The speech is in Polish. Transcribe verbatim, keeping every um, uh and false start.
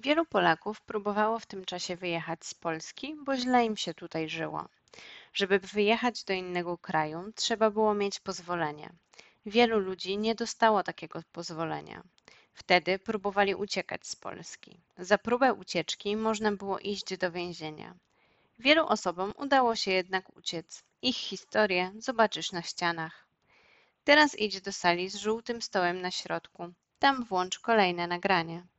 Wielu Polaków próbowało w tym czasie wyjechać z Polski, bo źle im się tutaj żyło. Żeby wyjechać do innego kraju, trzeba było mieć pozwolenie. Wielu ludzi nie dostało takiego pozwolenia. Wtedy próbowali uciekać z Polski. Za próbę ucieczki można było iść do więzienia. Wielu osobom udało się jednak uciec. Ich historię zobaczysz na ścianach. Teraz idź do sali z żółtym stołem na środku. Tam włącz kolejne nagranie.